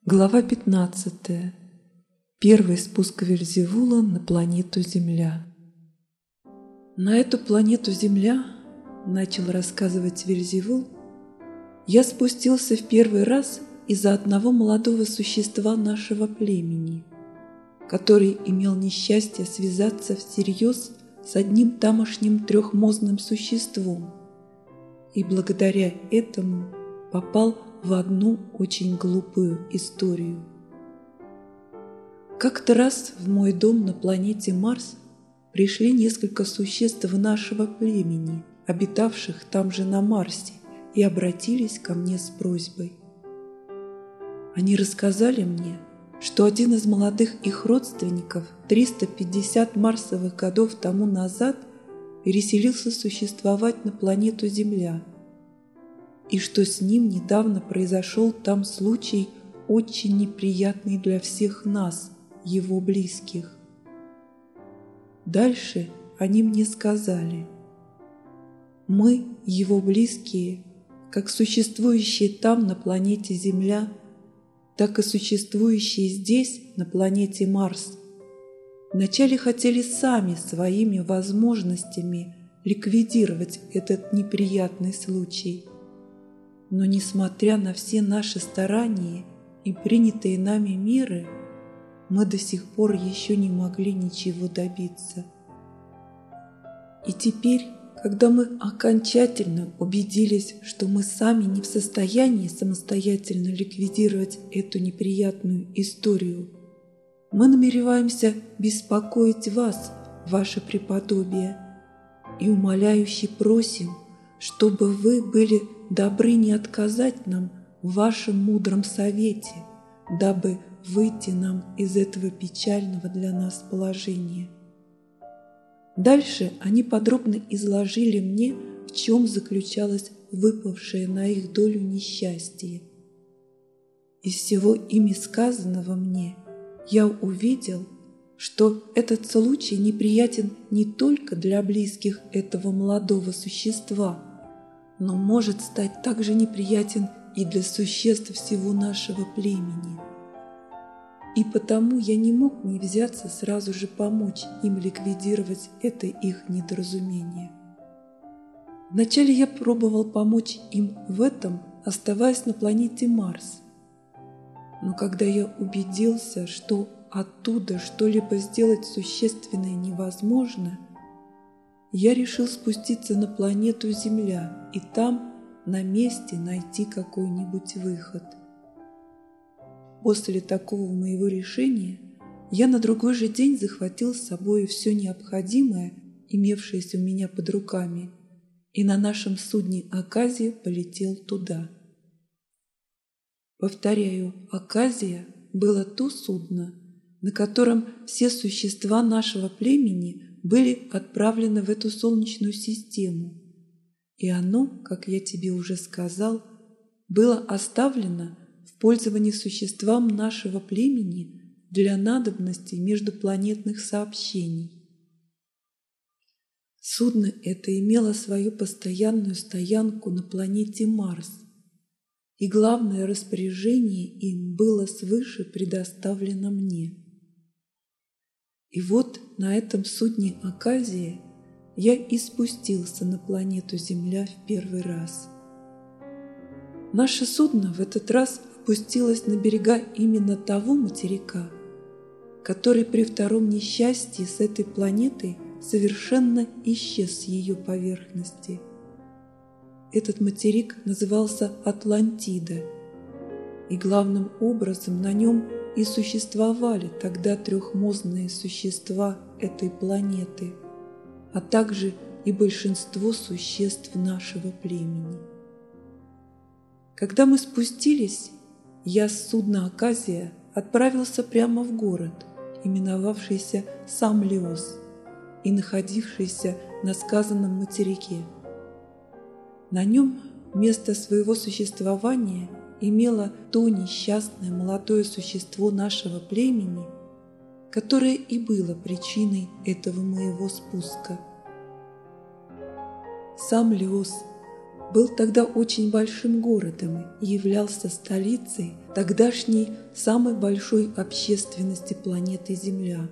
Глава 15. Первый спуск Вельзевула на планету Земля. На эту планету Земля, начал рассказывать Вельзевул, я спустился в первый раз из-за одного молодого существа нашего племени, который имел несчастье связаться всерьез с одним тамошним трехмозным существом и благодаря этому попал в одну очень глупую историю. Как-то раз в мой дом на планете Марс пришли несколько существ нашего племени, обитавших там же на Марсе, и обратились ко мне с просьбой. Они рассказали мне, что один из молодых их родственников 350 марсовых годов тому назад переселился существовать на планету Земля, и что с ним недавно произошел там случай, очень неприятный для всех нас, его близких. Дальше они мне сказали: мы, его близкие, как существующие там на планете Земля, так и существующие здесь, на планете Марс, вначале хотели сами своими возможностями ликвидировать этот неприятный случай. Но, несмотря на все наши старания и принятые нами меры, мы до сих пор еще не могли ничего добиться. И теперь, когда мы окончательно убедились, что мы сами не в состоянии самостоятельно ликвидировать эту неприятную историю, мы намереваемся беспокоить вас, ваше преподобие, и умоляюще просим, чтобы вы были добры не отказать нам в вашем мудром совете, дабы выйти нам из этого печального для нас положения. Дальше они подробно изложили мне, в чем заключалось выпавшее на их долю несчастье. Из всего ими сказанного мне я увидел, что этот случай неприятен не только для близких этого молодого существа, но может стать также неприятен и для существ всего нашего племени. И потому я не мог не взяться сразу же помочь им ликвидировать это их недоразумение. Вначале я пробовал помочь им в этом, оставаясь на планете Марс. Но когда я убедился, что оттуда что-либо сделать существенное невозможно, я решил спуститься на планету Земля и там, на месте, найти какой-нибудь выход. После такого моего решения я на другой же день захватил с собой все необходимое, имевшееся у меня под руками, и на нашем судне «Аказия» полетел туда. Повторяю, «Аказия» было то судно, на котором все существа нашего племени были отправлены в эту солнечную систему, и оно, как я тебе уже сказал, было оставлено в пользовании существам нашего племени для надобностей междупланетных сообщений. Судно это имело свою постоянную стоянку на планете Марс, и главное распоряжение им было свыше предоставлено мне. И вот на этом судне «Аказия» я и спустился на планету Земля в первый раз. Наше судно в этот раз опустилось на берега именно того материка, который при втором несчастье с этой планетой совершенно исчез с ее поверхности. Этот материк назывался Атлантида, и главным образом на нем и существовали тогда трехмозные существа этой планеты, а также и большинство существ нашего племени. Когда мы спустились, я с судна «Аказия» отправился прямо в город, именовавшийся Самлиос и находившийся на сказанном материке. На нем место своего существования имело то несчастное молодое существо нашего племени, которое и было причиной этого моего спуска. Самлиос был тогда очень большим городом и являлся столицей тогдашней самой большой общественности планеты Земля.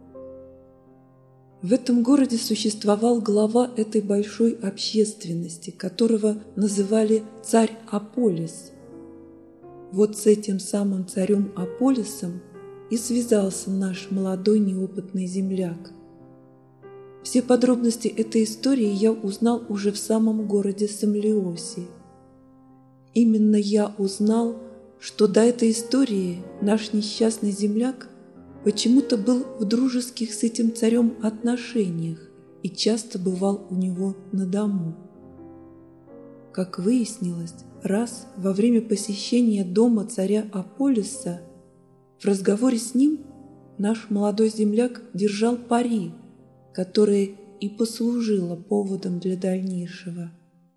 В этом городе существовал глава этой большой общественности, которого называли царь Аполис. Вот с этим самым царем Аполисом и связался наш молодой неопытный земляк. Все подробности этой истории я узнал уже в самом городе Самлиосе. Именно я узнал, что до этой истории наш несчастный земляк почему-то был в дружеских с этим царем отношениях и часто бывал у него на дому. Как выяснилось, раз во время посещения дома царя Аполиса в разговоре с ним наш молодой земляк держал пари, которое и послужило поводом для дальнейшего.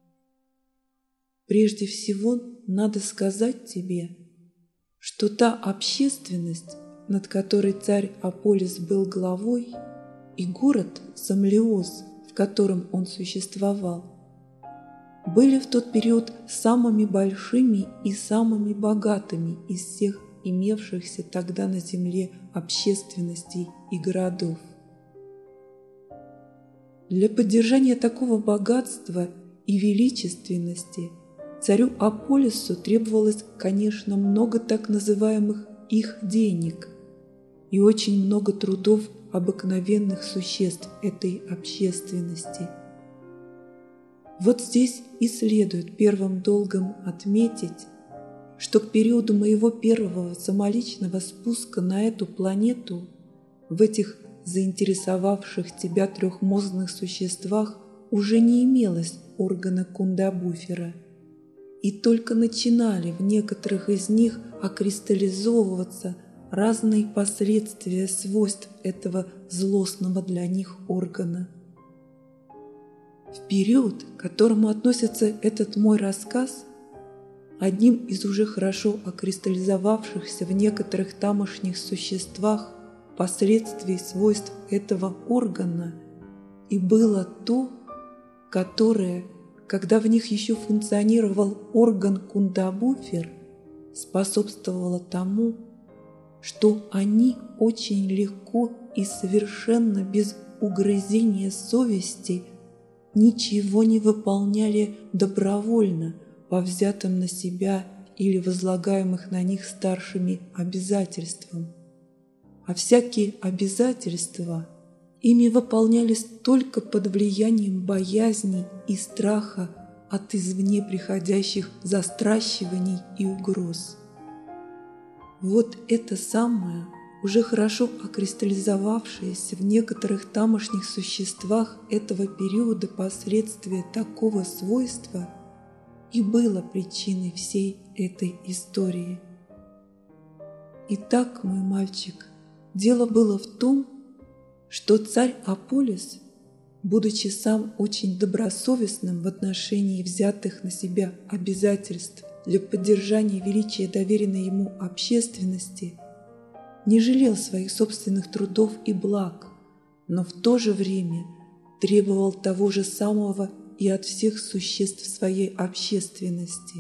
Прежде всего, надо сказать тебе, что та общественность, над которой царь Аполис был главой, и город Самлиос, в котором он существовал, были в тот период самыми большими и самыми богатыми из всех имевшихся тогда на земле общественностей и городов. Для поддержания такого богатства и величественности царю Аполису требовалось, конечно, много так называемых их денег и очень много трудов обыкновенных существ этой общественности. Вот здесь и следует первым долгом отметить, что к периоду моего первого самоличного спуска на эту планету в этих заинтересовавших тебя трехмозглых существах уже не имелось органа Кундабуфера, и только начинали в некоторых из них окристаллизовываться разные последствия свойств этого злостного для них органа. В период, к которому относится этот мой рассказ, одним из уже хорошо окристаллизовавшихся в некоторых тамошних существах последствий свойств этого органа и было то, которое, когда в них еще функционировал орган Кундабуфер, способствовало тому, что они очень легко и совершенно без угрызения совести ничего не выполняли добровольно по взятым на себя или возлагаемых на них старшими обязательствам. А всякие обязательства ими выполнялись только под влиянием боязни и страха от извне приходящих застращиваний и угроз. Вот это самое, уже хорошо окристаллизовавшееся в некоторых тамошних существах этого периода последствия такого свойства и было причиной всей этой истории. Итак, мой мальчик, дело было в том, что царь Аполис, будучи сам очень добросовестным в отношении взятых на себя обязательств для поддержания величия доверенной ему общественности, не жалел своих собственных трудов и благ, но в то же время требовал того же самого и от всех существ своей общественности.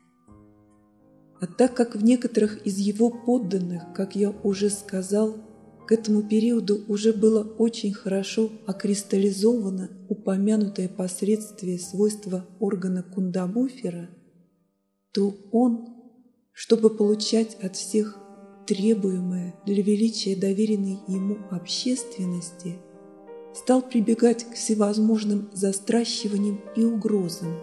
А так как в некоторых из его подданных, как я уже сказал, к этому периоду уже было очень хорошо окристаллизовано упомянутое последствие свойства органа Кундабуфера, то он, чтобы получать от всех требуемое для величия доверенной ему общественности, стал прибегать к всевозможным застращиваниям и угрозам.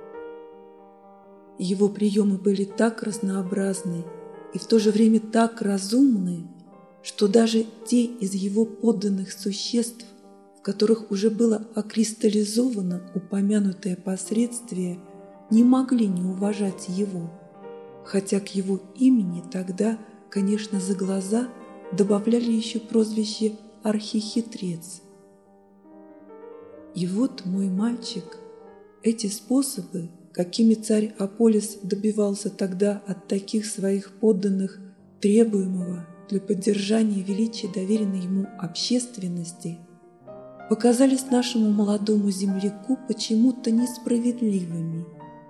Его приемы были так разнообразны и в то же время так разумны, что даже те из его подданных существ, в которых уже было окристаллизовано упомянутое последствие, не могли не уважать его, хотя к его имени тогда, конечно, за глаза добавляли еще прозвище «Архихитрец». И вот, мой мальчик, эти способы, какими царь Аполис добивался тогда от таких своих подданных требуемого для поддержания величия доверенной ему общественности, показались нашему молодому земляку почему-то несправедливыми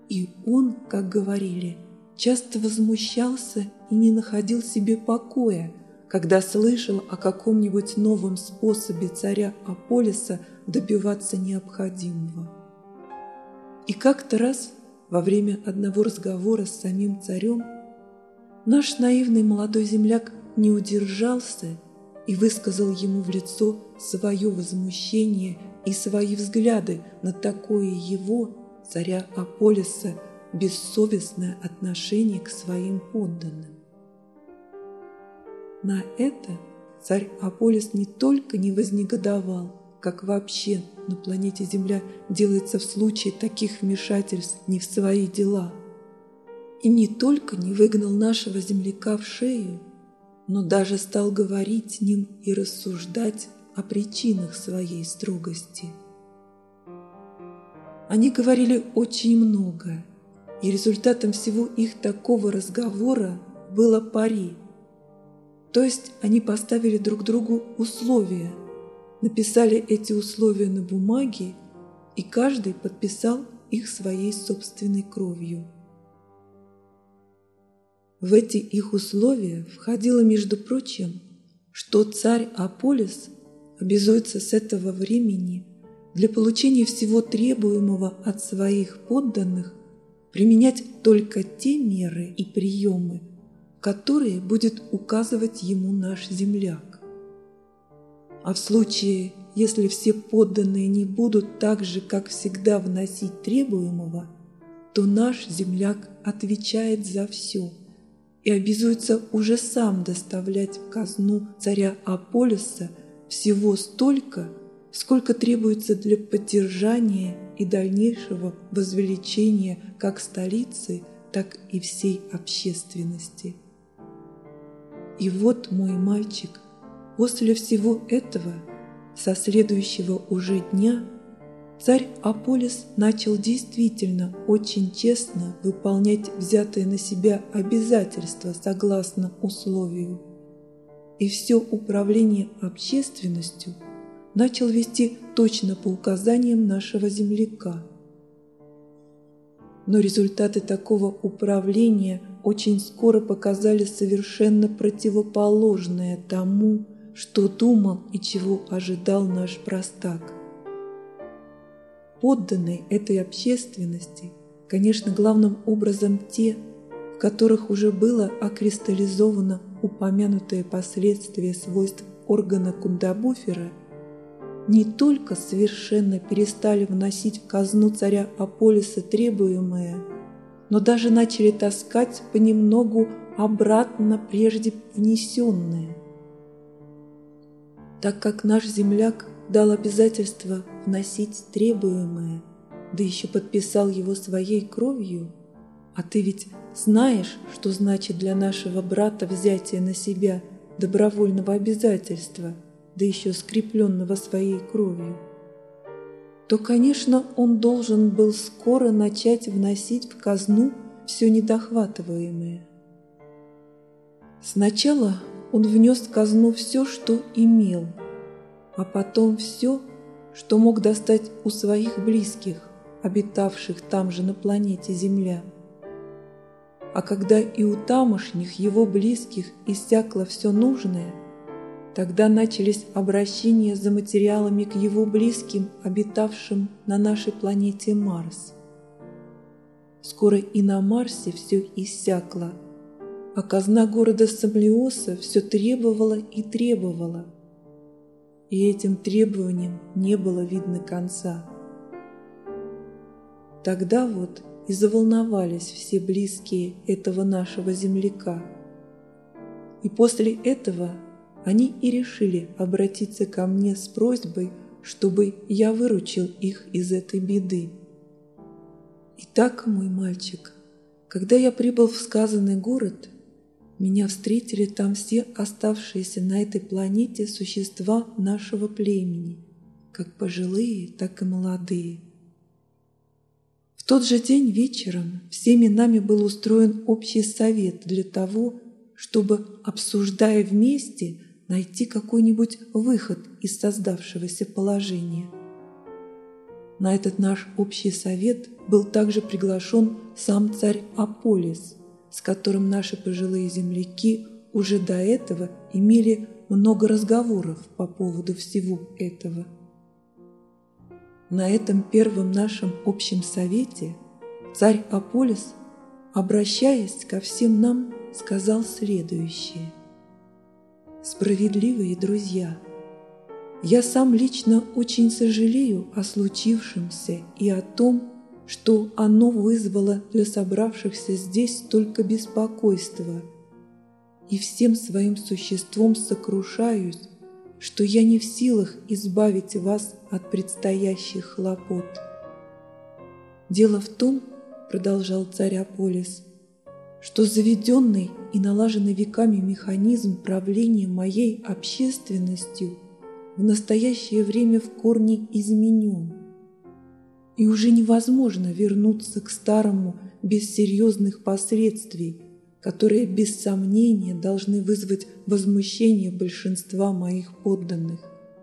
И он, как говорили, часто возмущался и не находил себе покоя, когда слышал о каком-нибудь новом способе царя Аполиса добиваться необходимого. И как-то раз, во время одного разговора с самим царем, наш наивный молодой земляк не удержался и высказал ему в лицо свое возмущение и свои взгляды на такое его, царя Аполиса, бессовестное отношение к своим подданным. На это царь Аполис не только не вознегодовал, как вообще на планете Земля делается в случае таких вмешательств не в свои дела, и не только не выгнал нашего земляка в шею, но даже стал говорить с ним и рассуждать о причинах своей строгости. Они говорили очень много, и результатом всего их такого разговора было пари. То есть они поставили друг другу условия, написали эти условия на бумаге, и каждый подписал их своей собственной кровью. В эти их условия входило, между прочим, что царь Аполис обязуется с этого времени для получения всего требуемого от своих подданных применять только те меры и приемы, которые будет указывать ему наш земляк. А в случае, если все подданные не будут так же, как всегда, вносить требуемого, то наш земляк отвечает за все и обязуется уже сам доставлять в казну царя Аполиса всего столько, сколько требуется для поддержания и дальнейшего возвеличения как столицы, так и всей общественности. И вот, мой мальчик, после всего этого, со следующего уже дня, царь Аполис начал действительно очень честно выполнять взятые на себя обязательства согласно условию, и все управление общественностью начал вести точно по указаниям нашего земляка. Но результаты такого управления очень скоро показали совершенно противоположное тому, что думал и чего ожидал наш простак. Подданные этой общественности, конечно, главным образом те, в которых уже было окристаллизовано упомянутое последствие свойств органа Кундабуфера, не только совершенно перестали вносить в казну царя Аполиса требуемое, но даже начали таскать понемногу обратно прежде внесенное. Так как наш земляк дал обязательство вносить требуемое, да еще подписал его своей кровью, а ты ведь знаешь, что значит для нашего брата взятие на себя добровольного обязательства, да еще скрепленного своей кровью, то, конечно, он должен был скоро начать вносить в казну все недохватываемое. Сначала он внес в казну все, что имел, а потом все, что мог достать у своих близких, обитавших там же на планете Земля. А когда и у тамошних его близких иссякло все нужное, тогда начались обращения за материалами к его близким, обитавшим на нашей планете Марс. Скоро и на Марсе все иссякло, а казна города Самлиоса все требовала и требовала. И этим требованиям не было видно конца. Тогда вот и заволновались все близкие этого нашего земляка. И после этого они и решили обратиться ко мне с просьбой, чтобы я выручил их из этой беды. Итак, мой мальчик, когда я прибыл в сказанный город, меня встретили там все оставшиеся на этой планете существа нашего племени, как пожилые, так и молодые. В тот же день вечером всеми нами был устроен общий совет для того, чтобы, обсуждая вместе, найти какой-нибудь выход из создавшегося положения. На этот наш общий совет был также приглашен сам царь Аполис, с которым наши пожилые земляки уже до этого имели много разговоров по поводу всего этого. На этом первом нашем общем совете царь Аполис, обращаясь ко всем нам, сказал следующее: «Справедливые друзья, я сам лично очень сожалею о случившемся и о том, что оно вызвало для собравшихся здесь столько беспокойства, и всем своим существом сокрушаюсь, что я не в силах избавить вас от предстоящих хлопот. Дело в том, — продолжал царь Аполис, — что заведенный и налаженный веками механизм правления моей общественностью в настоящее время в корне изменен, и уже невозможно вернуться к старому без серьезных последствий, которые без сомнения должны вызвать возмущение большинства моих подданных.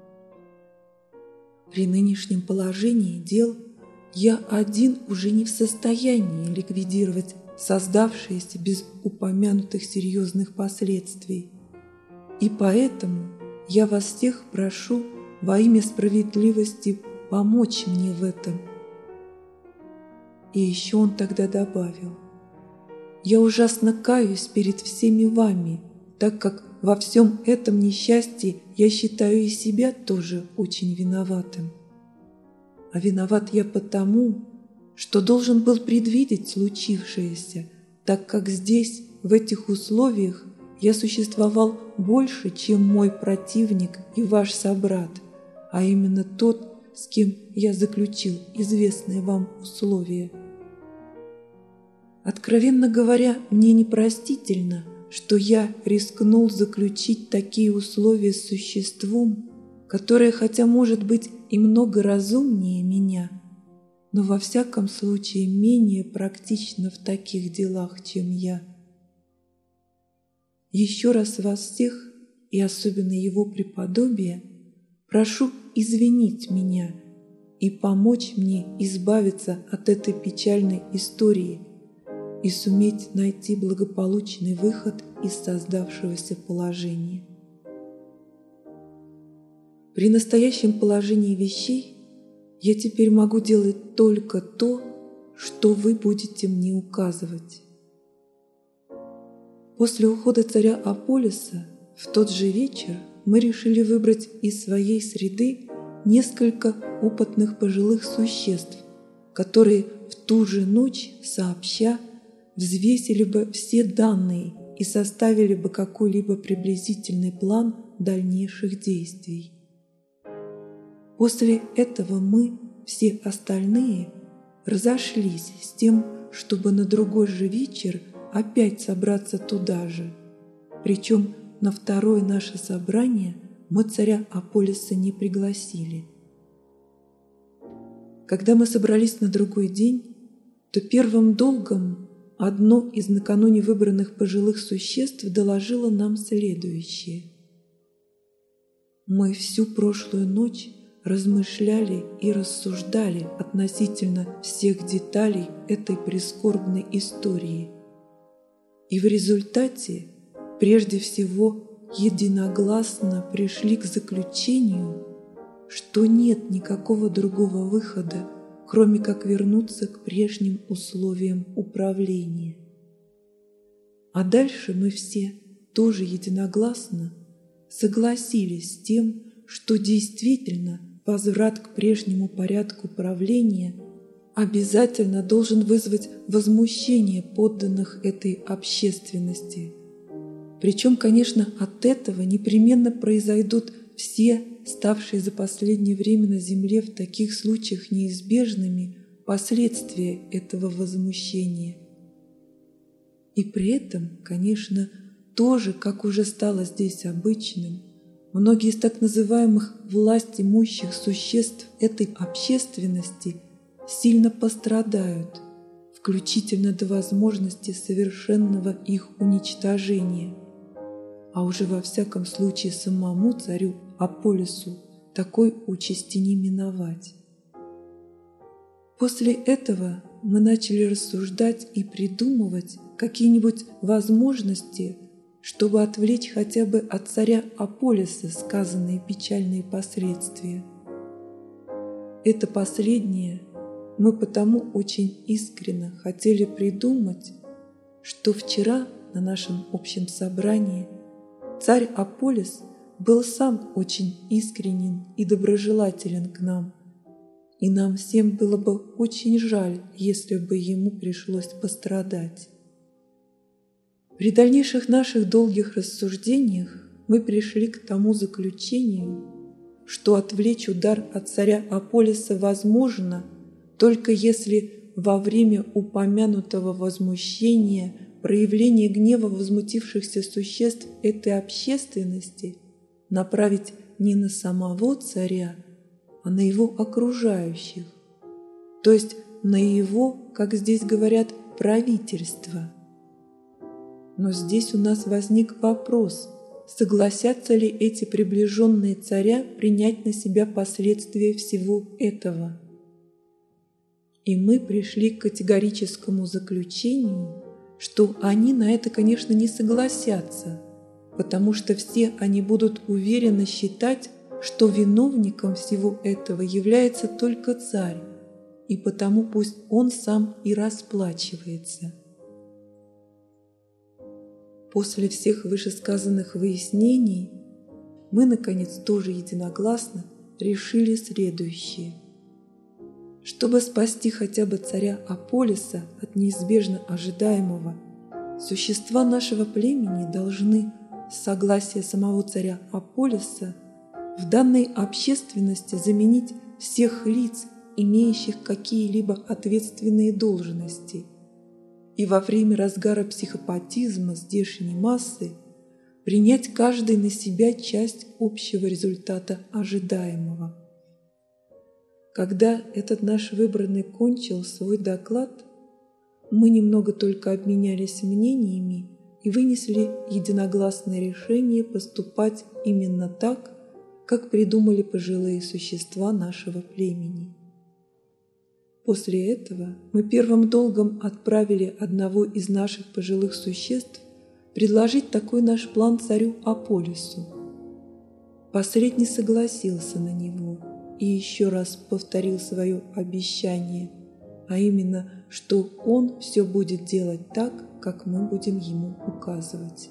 При нынешнем положении дел я один уже не в состоянии ликвидировать создавшиеся без упомянутых серьезных последствий, и поэтому я вас всех прошу во имя справедливости помочь мне в этом». И еще он тогда добавил: «Я ужасно каюсь перед всеми вами, так как во всем этом несчастье я считаю и себя тоже очень виноватым. А виноват я потому, что должен был предвидеть случившееся, так как здесь, в этих условиях, я существовал больше, чем мой противник и ваш собрат, а именно тот, с кем я заключил известные вам условия. Откровенно говоря, мне непростительно, что я рискнул заключить такие условия с существом, которое, хотя может быть и много разумнее меня, но во всяком случае менее практично в таких делах, чем я. Еще раз вас всех, и особенно его преподобие, прошу извинить меня и помочь мне избавиться от этой печальной истории и суметь найти благополучный выход из создавшегося положения. При настоящем положении вещей я теперь могу делать только то, что вы будете мне указывать». После ухода царя Аполиса в тот же вечер мы решили выбрать из своей среды несколько опытных пожилых существ, которые в ту же ночь сообща взвесили бы все данные и составили бы какой-либо приблизительный план дальнейших действий. После этого мы, все остальные, разошлись с тем, чтобы на другой же вечер опять собраться туда же. Причем на второе наше собрание мы царя Аполиса не пригласили. Когда мы собрались на другой день, то первым долгом одно из накануне выбранных пожилых существ доложило нам следующее: «Мы всю прошлую ночь размышляли и рассуждали относительно всех деталей этой прискорбной истории, и в результате, прежде всего, единогласно пришли к заключению, что нет никакого другого выхода, кроме как вернуться к прежним условиям управления. А дальше мы все тоже единогласно согласились с тем, что действительно возврат к прежнему порядку правления обязательно должен вызвать возмущение подданных этой общественности. Причем, конечно, от этого непременно произойдут все ставшие за последнее время на земле в таких случаях неизбежными последствия этого возмущения. И при этом, конечно, тоже, как уже стало здесь обычным, многие из так называемых власть имущих существ этой общественности сильно пострадают, включительно до возможности совершенного их уничтожения. А уже во всяком случае самому царю Аполису такой участи не миновать. После этого мы начали рассуждать и придумывать какие-нибудь возможности, чтобы отвлечь хотя бы от царя Аполиса сказанные печальные последствия. Это последнее мы потому очень искренно хотели придумать, что вчера на нашем общем собрании царь Аполис был сам очень искренен и доброжелателен к нам, и нам всем было бы очень жаль, если бы ему пришлось пострадать. При дальнейших наших долгих рассуждениях мы пришли к тому заключению, что отвлечь удар от царя Аполиса возможно, только если во время упомянутого возмущения, проявления гнева возмутившихся существ этой общественности направить не на самого царя, а на его окружающих, то есть на его, как здесь говорят, правительство. Но здесь у нас возник вопрос, согласятся ли эти приближенные царя принять на себя последствия всего этого. И мы пришли к категорическому заключению, что они на это, конечно, не согласятся, потому что все они будут уверенно считать, что виновником всего этого является только царь, и потому пусть он сам и расплачивается. После всех вышесказанных выяснений мы, наконец, тоже единогласно решили следующее. Чтобы спасти хотя бы царя Аполиса от неизбежно ожидаемого, существа нашего племени должны, с согласия самого царя Аполиса, в данной общественности заменить всех лиц, имеющих какие-либо ответственные должности, и во время разгара психопатизма здешней массы принять каждый на себя часть общего результата ожидаемого. Когда этот наш выбранный кончил свой доклад, мы немного только обменялись мнениями и вынесли единогласное решение поступать именно так, как придумали пожилые существа нашего племени. После этого мы первым долгом отправили одного из наших пожилых существ предложить такой наш план царю Аполису. Последний согласился на него и еще раз повторил свое обещание, а именно, что он все будет делать так, как мы будем ему указывать.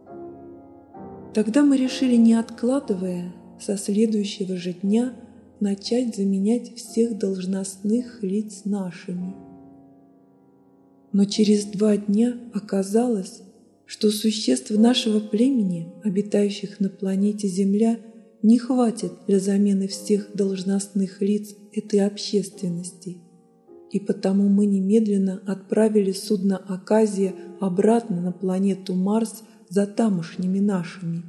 Тогда мы решили, не откладывая, со следующего же дня начать заменять всех должностных лиц нашими. Но через 2 дня оказалось, что существ нашего племени, обитающих на планете Земля, не хватит для замены всех должностных лиц этой общественности, и потому мы немедленно отправили судно «Аказия» обратно на планету Марс за тамошними нашими.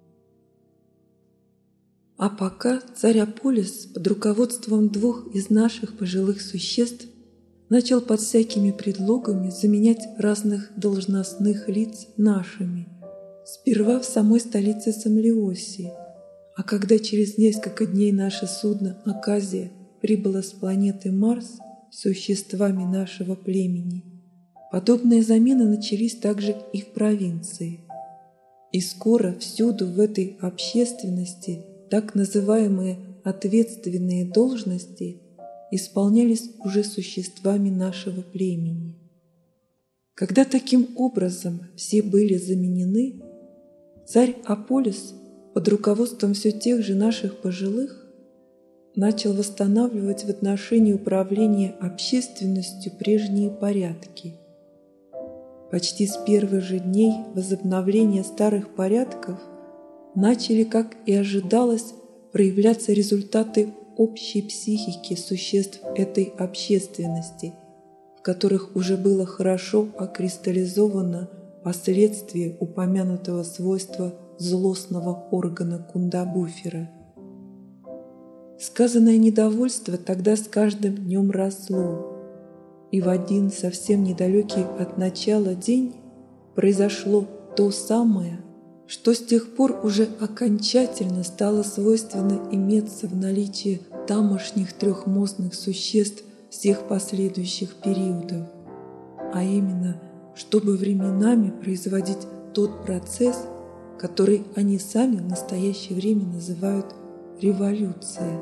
А пока царь Аполис под руководством 2 из наших пожилых существ начал под всякими предлогами заменять разных должностных лиц нашими, сперва в самой столице Самлиосии, а когда через несколько дней наше судно «Аказия» прибыло с планеты Марс с существами нашего племени, подобные замены начались также и в провинции. И скоро всюду в этой общественности так называемые ответственные должности исполнялись уже существами нашего племени. Когда таким образом все были заменены, царь Аполис под руководством все тех же наших пожилых начал восстанавливать в отношении управления общественностью прежние порядки. Почти с первых же дней возобновления старых порядков начали, как и ожидалось, проявляться результаты общей психики существ этой общественности, в которых уже было хорошо окристаллизовано последствия упомянутого свойства злостного органа Кундабуфера. Сказанное недовольство тогда с каждым днем росло, и в один совсем недалекий от начала день произошло то самое, что с тех пор уже окончательно стало свойственно иметься в наличии тамошних трехмозных существ всех последующих периодов, а именно, чтобы временами производить тот процесс, который они сами в настоящее время называют революцией.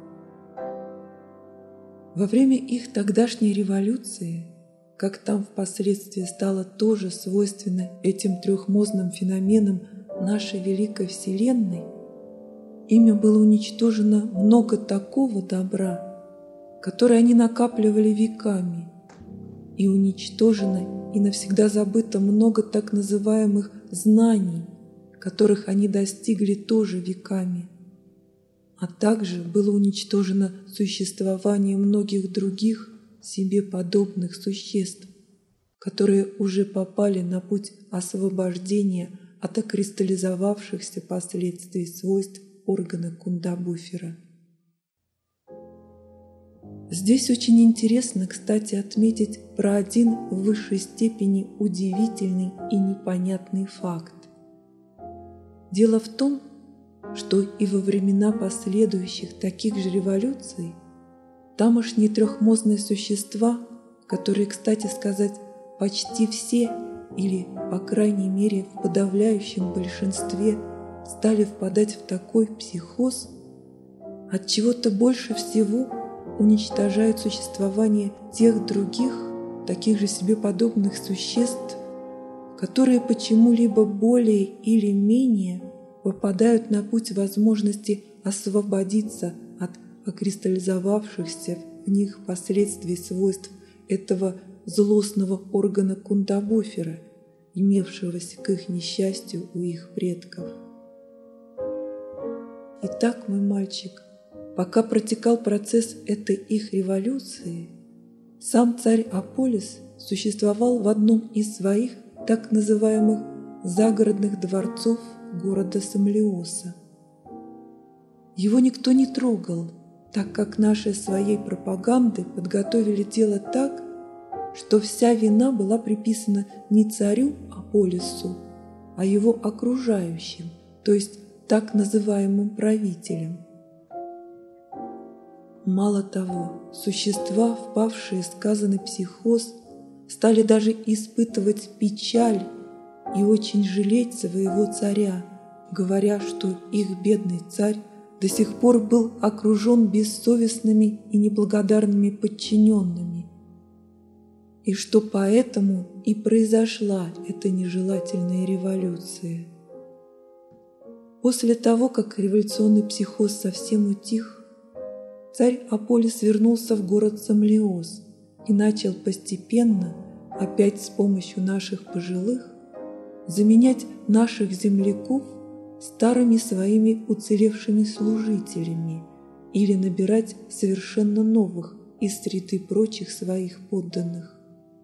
Во время их тогдашней революции, как там впоследствии стало тоже свойственно этим трехмозным феноменам нашей великой Вселенной, ими было уничтожено много такого добра, которое они накапливали веками, и уничтожено и навсегда забыто много так называемых знаний, которых они достигли тоже веками, а также было уничтожено существование многих других себе подобных существ, которые уже попали на путь освобождения от окристаллизовавшихся последствий свойств органа Кундабуфера. Здесь очень интересно, кстати, отметить про один в высшей степени удивительный и непонятный факт. Дело в том, что и во времена последующих таких же революций тамошние трехмозные существа, которые, кстати сказать, почти все или, по крайней мере, в подавляющем большинстве стали впадать в такой психоз, от чего-то больше всего уничтожают существование тех других, таких же себе подобных существ, которые почему-либо более или менее попадают на путь возможности освободиться от окристаллизовавшихся в них последствий свойств этого злостного органа Кундабуфера, имевшегося к их несчастью у их предков. Итак, мой мальчик, пока протекал процесс этой их революции, сам царь Аполис существовал в одном из своих так называемых загородных дворцов города Самлиоса. Его никто не трогал, так как наши своей пропаганды подготовили дело так, что вся вина была приписана не царю Аполису, а его окружающим, то есть так называемым правителям. Мало того, существа, впавшие в сказанный психоз, стали даже испытывать печаль и очень жалеть своего царя, говоря, что их бедный царь до сих пор был окружен бессовестными и неблагодарными подчиненными, и что поэтому и произошла эта нежелательная революция. После того, как революционный психоз совсем утих, царь Аполис вернулся в город Самлиос и начал постепенно, опять с помощью наших пожилых, заменять наших земляков старыми своими уцелевшими служителями или набирать совершенно новых из среды прочих своих подданных.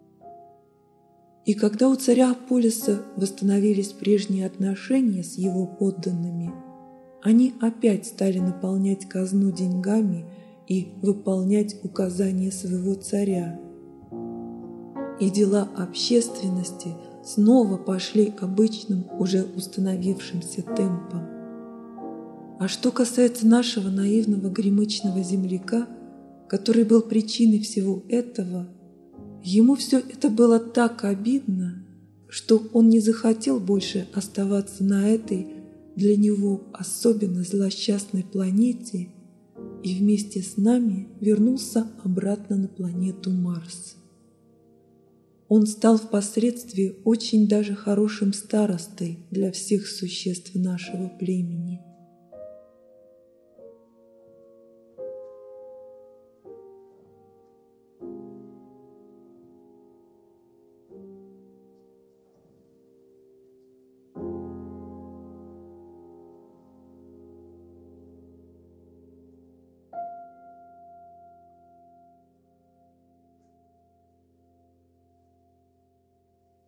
И когда у царя Аполиса восстановились прежние отношения с его подданными, они опять стали наполнять казну деньгами и выполнять указания своего царя. И дела общественности снова пошли обычным, уже установившимся темпом. А что касается нашего наивного гремычного земляка, который был причиной всего этого, ему все это было так обидно, что он не захотел больше оставаться на этой для него особенно злосчастной планете и вместе с нами вернулся обратно на планету Марс. Он стал впоследствии очень даже хорошим старостой для всех существ нашего племени.